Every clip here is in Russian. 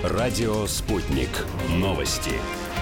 Радио «Спутник». Новости.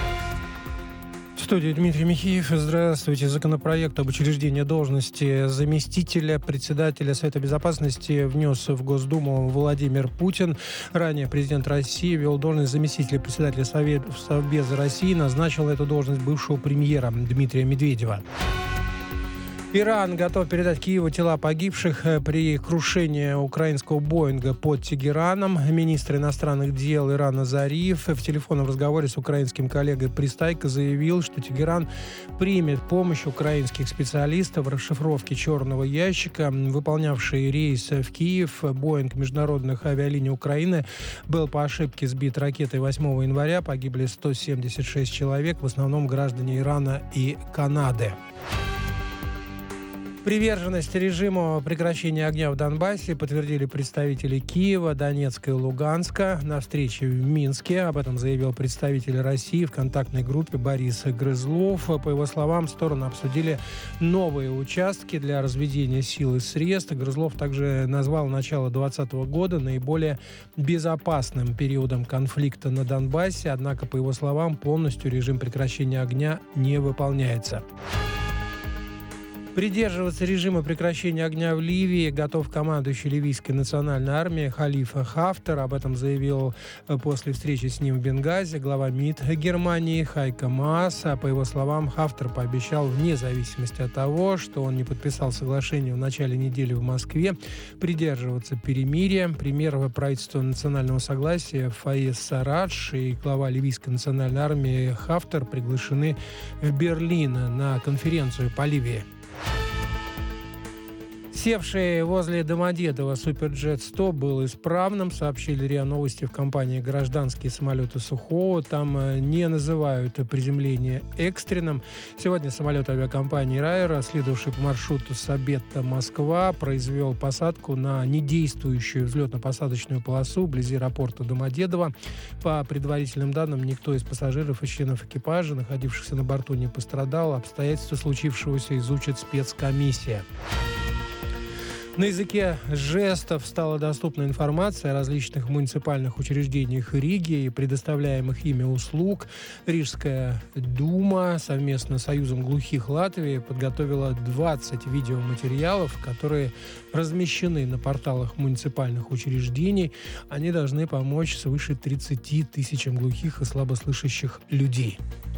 В студии Дмитрий Михеев. Здравствуйте. Законопроект об учреждении должности заместителя председателя Совета Безопасности внес в Госдуму Владимир Путин. Ранее президент России вел должность заместителя председателя Совбеза России, назначил эту должность бывшего премьера Дмитрия Медведева. Иран готов передать Киеву тела погибших при крушении украинского Боинга под Тегераном. Министр иностранных дел Ирана Зариф в телефонном разговоре с украинским коллегой Пристайко заявил, что Тегеран примет помощь украинских специалистов в расшифровке черного ящика. Выполнявший рейс в Киев Боинг международных авиалиний Украины был по ошибке сбит ракетой 8 января. Погибли 176 человек, в основном граждане Ирана и Канады. Приверженность режиму прекращения огня в Донбассе подтвердили представители Киева, Донецка и Луганска на встрече в Минске. Об этом заявил представитель России в контактной группе Борис Грызлов. По его словам, стороны обсудили новые участки для разведения сил и средств. Грызлов также назвал начало 2020 года наиболее безопасным периодом конфликта на Донбассе. Однако, по его словам, полностью режим прекращения огня не выполняется. Придерживаться режима прекращения огня в Ливии готов командующий ливийской национальной армией Халифа Хафтар. Об этом заявил после встречи с ним в Бенгази глава МИД Германии Хайко Маас. По его словам, Хафтар пообещал, вне зависимости от того, что он не подписал соглашение в начале недели в Москве, придерживаться перемирия. Премьер правительства национального согласия Фаез Сарадж и глава ливийской национальной армии Хафтар приглашены в Берлин на конференцию по Ливии. Севший возле Домодедово Суперджет-100 был исправным, сообщили РИА Новости в компании «Гражданские самолеты Сухого». Там не называют приземление экстренным. Сегодня самолет авиакомпании «Райер», следовавший по маршруту Сабетта-Москва, произвел посадку на недействующую взлетно-посадочную полосу вблизи аэропорта Домодедово. По предварительным данным, никто из пассажиров и членов экипажа, находившихся на борту, не пострадал. Обстоятельства случившегося изучит спецкомиссия. На языке жестов стала доступна информация о различных муниципальных учреждениях Риги и предоставляемых ими услуг. Рижская дума совместно с Союзом глухих Латвии подготовила 20 видеоматериалов, которые размещены на порталах муниципальных учреждений. Они должны помочь свыше 30 тысячам глухих и слабослышащих людей.